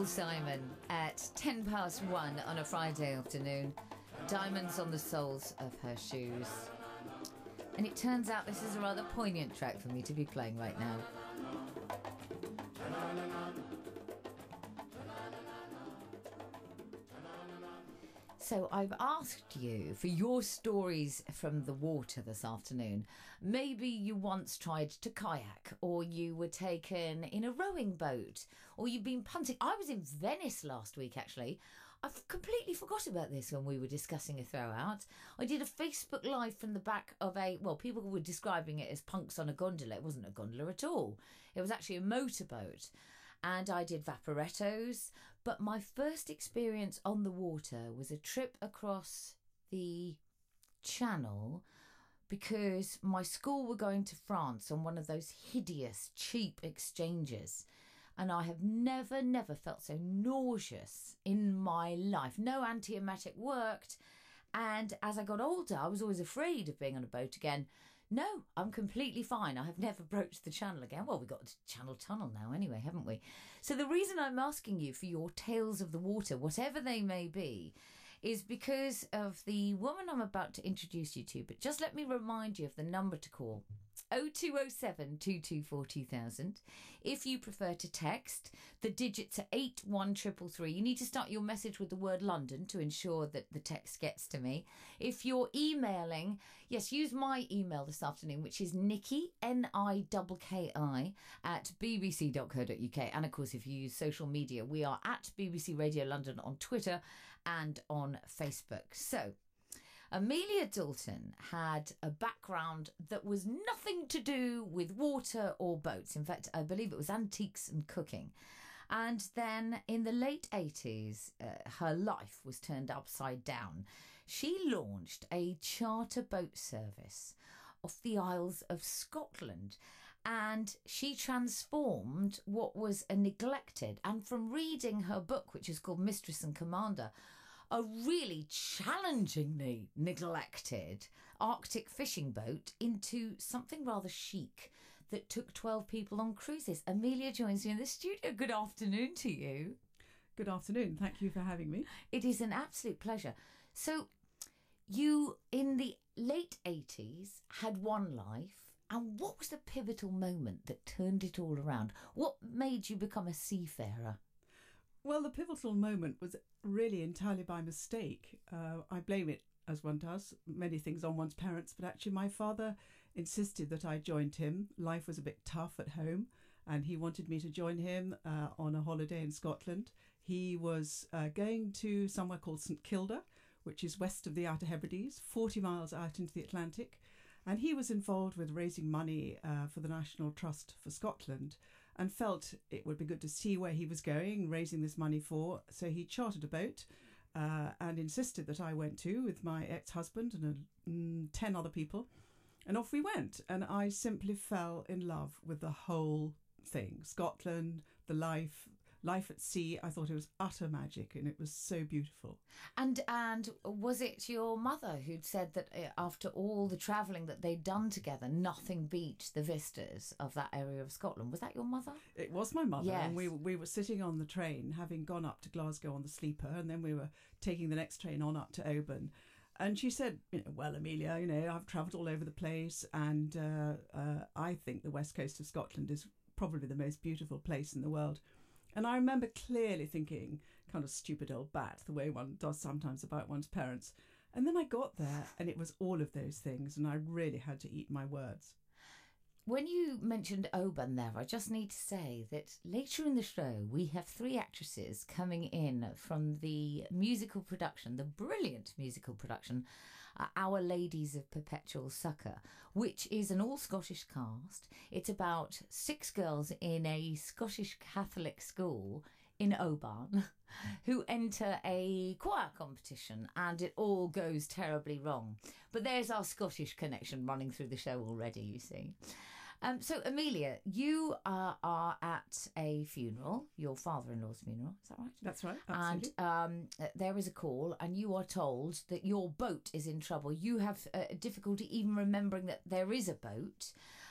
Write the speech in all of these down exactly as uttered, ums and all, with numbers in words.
Paul Simon at ten past one on a Friday afternoon. Diamonds on the soles of her shoes. And it turns out this is a rather poignant track for me to be playing right now. So I've asked you for your stories from the water this afternoon. Maybe you once tried to kayak, or you were taken in a rowing boat, or you've been punting. I was in Venice last week, actually. I've completely forgot about this when we were discussing a throwout. I did a Facebook Live from the back of a, well, people were describing it as punks on a gondola. It wasn't a gondola at all. It was actually a motorboat. And I did vaporettos, but my first experience on the water was a trip across the Channel because my school were going to France on one of those hideous, cheap exchanges. And I have never, never felt so nauseous in my life. No antiemetic worked. And as I got older, I was always afraid of being on a boat again. No, I'm completely fine. I have never broached the Channel again. Well, we've got the Channel Tunnel now anyway, haven't we? So the reason I'm asking you for your tales of the water, whatever they may be, is because of the woman I'm about to introduce you to. But just let me remind you of the number to call. oh two oh seven, two two four, two thousand. If you prefer to text, the digits are eight one three three three. You need to start your message with the word London to ensure that the text gets to me. If you're emailing, yes, use my email this afternoon, which is Nikki, N I K K I, at b b c dot co dot u k. And of course, if you use social media, we are at B B C Radio London on Twitter and on Facebook. So, Amelia Dalton had a background that was nothing to do with water or boats. In fact, I believe it was antiques and cooking. And then in the late eighties, uh, her life was turned upside down. She launched a charter boat service off the Isles of Scotland, and she transformed what was a neglected, and from reading her book, which is called Mistress and Commander, a really challengingly neglected Arctic fishing boat into something rather chic that took twelve people on cruises. Amelia joins me in the studio. Good afternoon to you. Good afternoon. Thank you for having me. It is an absolute pleasure. So you, in the late eighties, had one life. And what was the pivotal moment that turned it all around? What made you become a seafarer? Well, the pivotal moment was really entirely by mistake. Uh, I blame it, as one does, many things on one's parents, but actually my father insisted that I joined him. Life was a bit tough at home, and he wanted me to join him uh, on a holiday in Scotland. He was uh, going to somewhere called St Kilda, which is west of the Outer Hebrides, forty miles out into the Atlantic. And he was involved with raising money uh, for the National Trust for Scotland and felt it would be good to see where he was going, raising this money for. So he chartered a boat uh, and insisted that I went too with my ex-husband and a, mm, ten other people. And off we went. And I simply fell in love with the whole thing. Scotland, the life, life at sea. I thought it was utter magic, and it was so beautiful. And and was it your mother who'd said that after all the travelling that they'd done together, nothing beat the vistas of that area of Scotland? Was that your mother? It was my mother. Yes. And we, we were sitting on the train, having gone up to Glasgow on the sleeper, and then we were taking the next train on up to Oban. And she said, you know, well, Amelia, you know, I've travelled all over the place, and uh, uh, I think the west coast of Scotland is probably the most beautiful place in the world. And I remember clearly thinking, kind of stupid old bat, the way one does sometimes about one's parents. And then I got there and it was all of those things, and I really had to eat my words. When you mentioned Oban there, I just need to say that later in the show, we have three actresses coming in from the musical production, the brilliant musical production, uh, Our Ladies of Perpetual Succour, which is an all-Scottish cast. It's about six girls in a Scottish Catholic school in Oban who enter a choir competition, and it all goes terribly wrong. But there's our Scottish connection running through the show already, you see. Um, so, Amelia, you are, are at a funeral, your father-in-law's funeral, is that right? That's right, absolutely. And um, there is a call, and you are told that your boat is in trouble. You have uh, difficulty even remembering that there is a boat.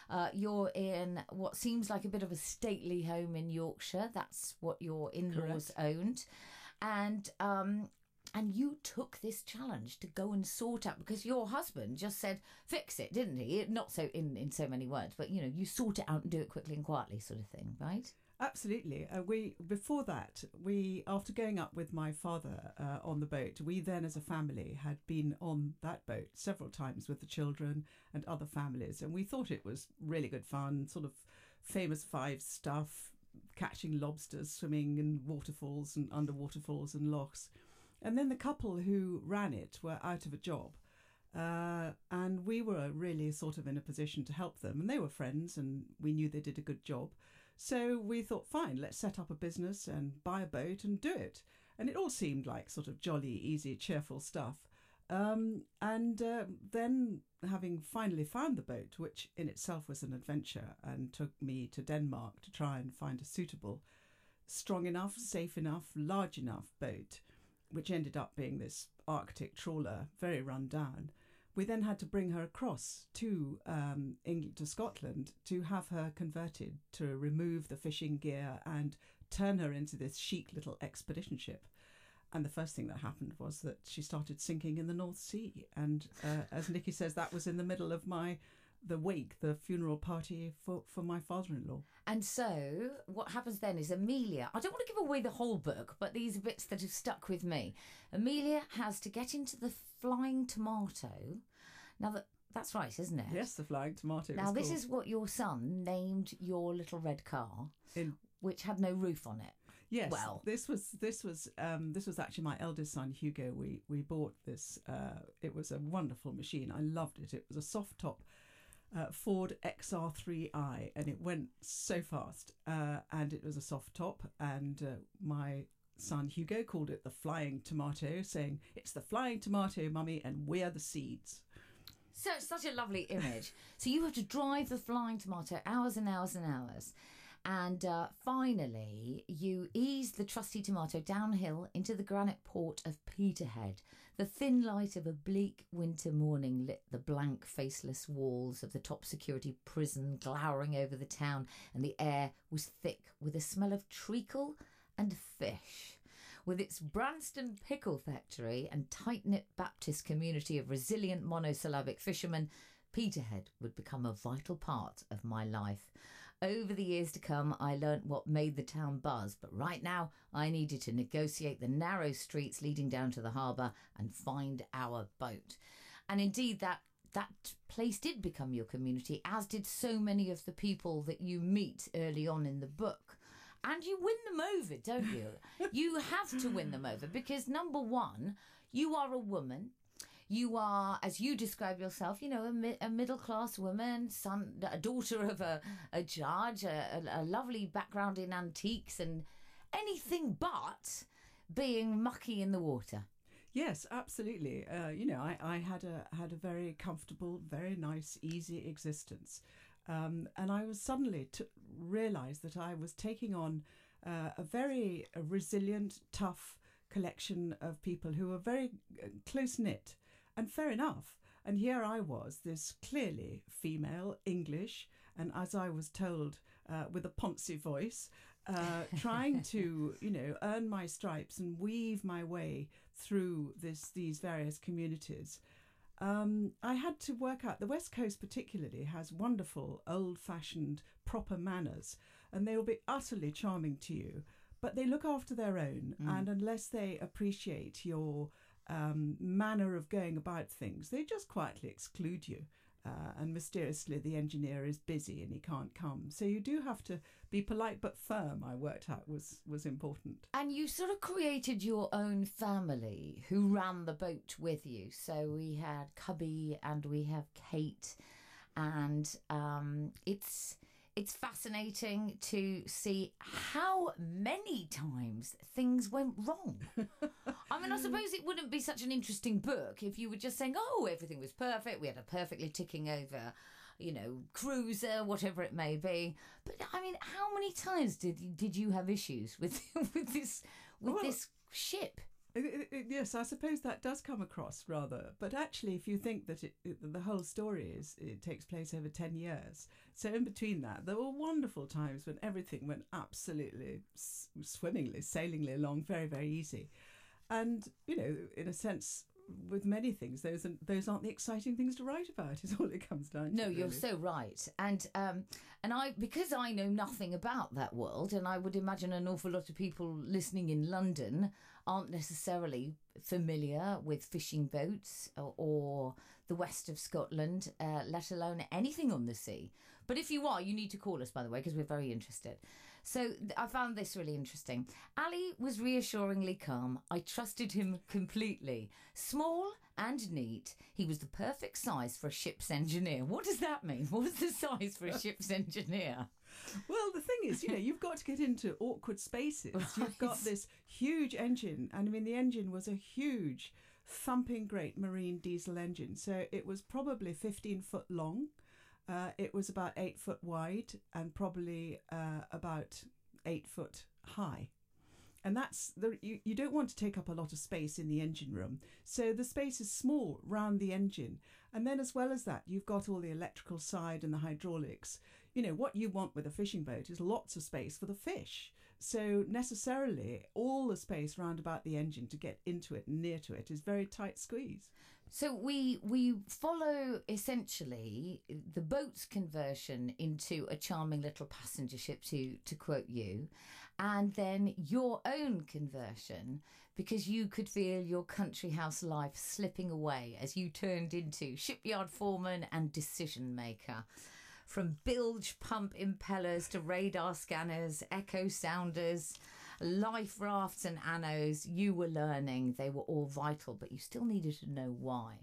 Uh, you're in what seems like a bit of a stately home in Yorkshire. That's what your in-laws Correct. owned. And um, and you took this challenge to go and sort out, because your husband just said, fix it, didn't he? Not so in, in so many words, but, you know, you sort it out and do it quickly and quietly sort of thing, right? Absolutely. Uh, we before that, we after going up with my father uh, on the boat, we then as a family had been on that boat several times with the children and other families, and we thought it was really good fun, sort of famous five stuff, catching lobsters, swimming in waterfalls and under waterfalls and lochs. And then the couple who ran it were out of a job. Uh, and we were really sort of in a position to help them. And they were friends and we knew they did a good job. So we thought, fine, let's set up a business and buy a boat and do it. And it all seemed like sort of jolly, easy, cheerful stuff. Um, and uh, then having finally found the boat, which in itself was an adventure and took me to Denmark to try and find a suitable, strong enough, safe enough, large enough boat, which ended up being this Arctic trawler, very run down. We then had to bring her across to um, England, to Scotland, to have her converted, to remove the fishing gear and turn her into this chic little expedition ship. And the first thing that happened was that she started sinking in the North Sea. And uh, as Nikki says, that was in the middle of my the wake, the funeral party for, for my father-in-law. And so what happens then is Amelia, I don't want to give away the whole book, but these are bits that have stuck with me. Amelia has to get into the Flying Tomato. Now, that that's right, isn't it? Yes, the Flying Tomato. Now, this called. is what your son named your little red car, in, which had no roof on it. Yes, well, this was this was um, this was actually my eldest son Hugo. We we bought this. Uh, it was a wonderful machine. I loved it. It was a soft top uh, Ford X R three i, and it went so fast. Uh, and it was a soft top. And uh, my son Hugo called it the Flying Tomato, saying, "It's the Flying Tomato, Mummy, and we're the seeds." So it's such a lovely image. So you have to drive the Flying Tomato hours and hours and hours. And uh, finally, you ease the trusty Tomato downhill into the granite port of Peterhead. The thin light of a bleak winter morning lit the blank, faceless walls of the top security prison glowering over the town, and the air was thick with a smell of treacle and fish. With its Branston pickle factory and tight-knit Baptist community of resilient monosyllabic fishermen, Peterhead would become a vital part of my life. Over the years to come, I learnt what made the town buzz, but right now I needed to negotiate the narrow streets leading down to the harbour and find our boat. And indeed, that that place did become your community, as did so many of the people that you meet early on in the book. And you win them over, don't you? You have to win them over because, number one, you are a woman. You are, as you describe yourself, you know, a, mi- a middle-class woman, son, a daughter of a, a judge, a, a, a lovely background in antiques and anything but being mucky in the water. Yes, absolutely. Uh, you know, I, I had a had a very comfortable, very nice, easy existence. Um, and I was suddenly to realise that I was taking on uh, a very uh, resilient, tough collection of people who were very uh, close-knit. And fair enough. And here I was, this clearly female, English, and as I was told, uh, with a poncy voice, uh, trying to, you know, earn my stripes and weave my way through this these various communities. Um, I had to work out, the West Coast particularly has wonderful, old-fashioned, proper manners, and they will be utterly charming to you, but they look after their own, mm. and unless they appreciate your um, manner of going about things, they just quietly exclude you. Uh, and mysteriously the engineer is busy and he can't come. So you do have to be polite but firm, I worked out was, was important. And you sort of created your own family who ran the boat with you. So we had Cubby and we have Kate, and um, it's it's fascinating to see how many times things went wrong. I mean, I suppose it wouldn't be such an interesting book if you were just saying, oh, everything was perfect. We had a perfectly ticking over, you know, cruiser, whatever it may be. But I mean, how many times did you, did you have issues with with this with well, this ship? It, it, yes, I suppose that does come across rather. But actually, if you think that it, it, the whole story is, it takes place over ten years. So in between that, there were wonderful times when everything went absolutely s- swimmingly, sailingly along, very, very easy. And, you know, in a sense, with many things, those are, those aren't the exciting things to write about, is all it comes down to. No, really. you're so right. And um, and I, because I know nothing about that world, and I would imagine an awful lot of people listening in London aren't necessarily familiar with fishing boats or, or the west of Scotland, uh, let alone anything on the sea. But if you are, you need to call us, by the way, because we're very interested. So th- I found this really interesting. Ali was reassuringly calm. I trusted him completely. Small and neat. He was the perfect size for a ship's engineer. What does that mean? What is the size for a ship's engineer? Well, the thing is, you know, you've got to get into awkward spaces. Right. You've got this huge engine. And I mean, the engine was a huge, thumping great marine diesel engine. So it was probably fifteen foot long. Uh, it was about eight foot wide and probably uh, about eight foot high. And that's the you, you don't want to take up a lot of space in the engine room. So the space is small round the engine. And then as well as that, you've got all the electrical side and the hydraulics. You know, what you want with a fishing boat is lots of space for the fish. So necessarily all the space round about the engine to get into it and near to it is very tight squeeze. So we we follow essentially the boat's conversion into a charming little passenger ship, to to quote you, and then your own conversion, because you could feel your country house life slipping away as you turned into shipyard foreman and decision maker. From bilge pump impellers to radar scanners, echo sounders, life rafts and anodes, you were learning. They were all vital, but you still needed to know why.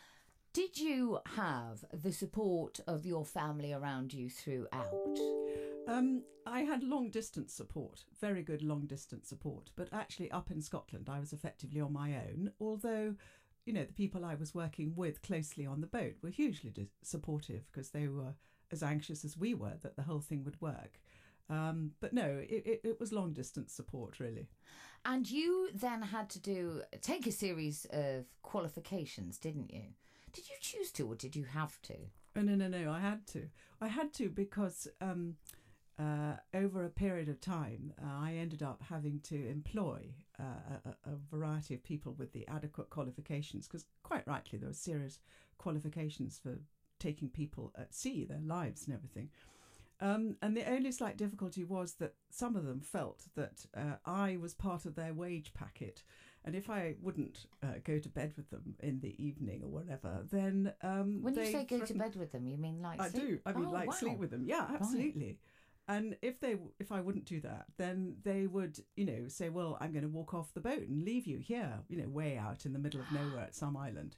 Did you have the support of your family around you throughout? Um, I had long distance support, very good long distance support, but actually up in Scotland I was effectively on my own, although, you know, the people I was working with closely on the boat were hugely dis- supportive because they were as anxious as we were that the whole thing would work. Um, but no, it, it, it was long distance support, really. And you then had to do take a series of qualifications, didn't you? Did you choose to, or did you have to? Oh, no, no, no, I had to. I had to because um, uh, over a period of time, uh, I ended up having to employ uh, a, a variety of people with the adequate qualifications, because quite rightly there were serious qualifications for taking people at sea, their lives and everything. Um, and the only slight difficulty was that some of them felt that uh, I was part of their wage packet. And if I wouldn't uh, go to bed with them in the evening or whatever, then um, when you they say go threatened... to bed with them, you mean like I sleep? do. I mean oh, like wow. sleep with them. Yeah, absolutely. Right. And if they, if I wouldn't do that, then they would, you know, say, well, I'm going to walk off the boat and leave you here, you know, way out in the middle of nowhere at some island.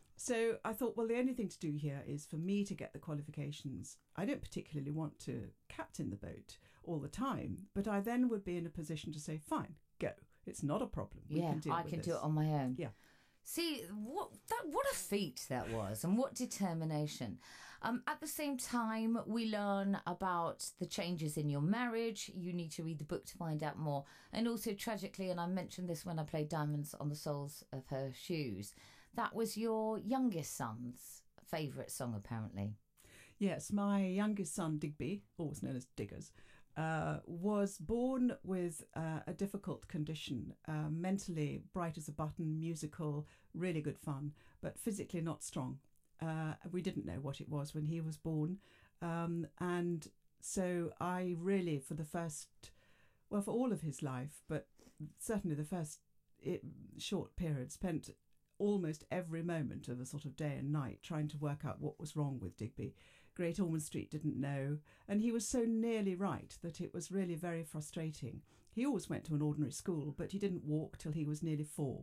So I thought, well, the only thing to do here is for me to get the qualifications. I don't particularly want to captain the boat all the time, but I then would be in a position to say, fine, go. It's not a problem. We yeah, can deal I with can this. do it on my own. Yeah. See, what that what a feat that was, and what determination. Um, at the same time, we learn about the changes in your marriage. You need to read the book to find out more. And also, tragically, and I mentioned this when I played Diamonds on the Soles of Her Shoes, that was your youngest son's favourite song, apparently. Yes, my youngest son, Digby, always known as Diggers, uh, was born with uh, a difficult condition, uh, mentally bright as a button, musical, really good fun, but physically not strong. Uh, we didn't know what it was when he was born. Um, and so I really, for the first, well, for all of his life, but certainly the first it, short period, spent almost every moment of a sort of day and night trying to work out what was wrong with Digby. Great Ormond Street didn't know, and he was so nearly right that it was really very frustrating. He always went to an ordinary school, but he didn't walk till he was nearly four.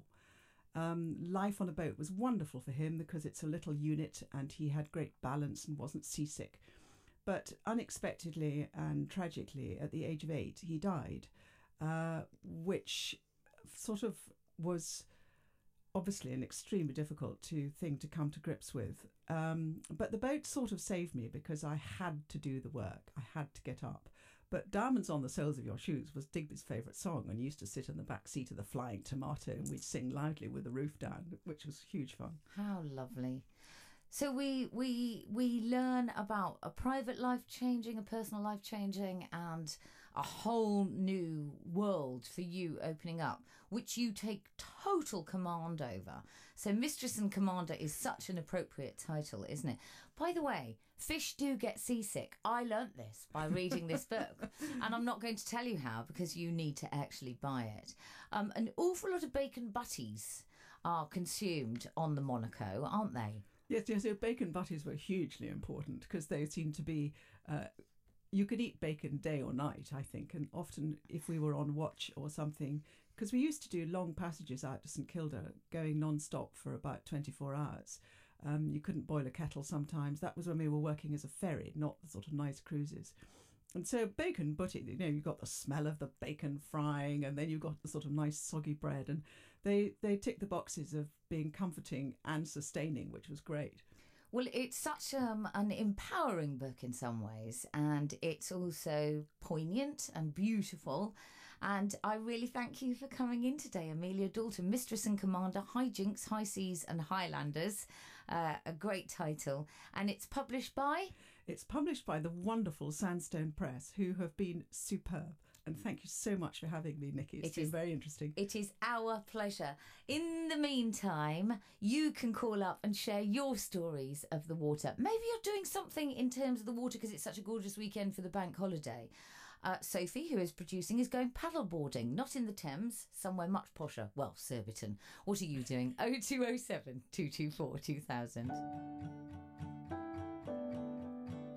Um, life on a boat was wonderful for him because it's a little unit and he had great balance and wasn't seasick. But unexpectedly and tragically, at the age of eight, he died, uh, which sort of was obviously an extremely difficult to, thing to come to grips with. Um, but the boat sort of saved me because I had to do the work. I had to get up. But Diamonds on the Soles of Your Shoes was Digby's favourite song, and he used to sit in the back seat of the Flying Tomato and we'd sing loudly with the roof down, which was huge fun. How lovely. So we we we learn about a private life changing, a personal life changing, and a whole new world for you opening up, which you take total command over. So Mistress and Commander is such an appropriate title, isn't it? By the way, fish do get seasick. I learnt this by reading this book, and I'm not going to tell you how because you need to actually buy it. Um, an awful lot of bacon butties are consumed on the Monaco, aren't they? Yes, yes. So bacon butties were hugely important because they seemed to be. Uh, you could eat bacon day or night, I think, and often if we were on watch or something, because we used to do long passages out to St Kilda, going non-stop for about twenty-four hours. Um, you couldn't boil a kettle sometimes. That was when we were working as a ferry, not the sort of nice cruises. And so bacon butty, you know, you got the smell of the bacon frying, and then you got the sort of nice soggy bread, and they they tick the boxes of being comforting and sustaining, which was great. Well, it's such um, an empowering book in some ways, and it's also poignant and beautiful. And I really thank you for coming in today, Amelia Dalton, Mistress and Commander, High Jinks, High Seas and Highlanders. Uh, a great title. And it's published by? It's published by the wonderful Sandstone Press, who have been superb. And thank you so much for having me, Nikki. It's it been is, very interesting. It is our pleasure. In the meantime, you can call up and share your stories of the water. Maybe you're doing something in terms of the water because it's such a gorgeous weekend for the bank holiday. Uh, Sophie, who is producing, is going paddleboarding, not in the Thames, somewhere much posher. Well, Surbiton. What are you doing? oh two oh seven, two two four, two thousand.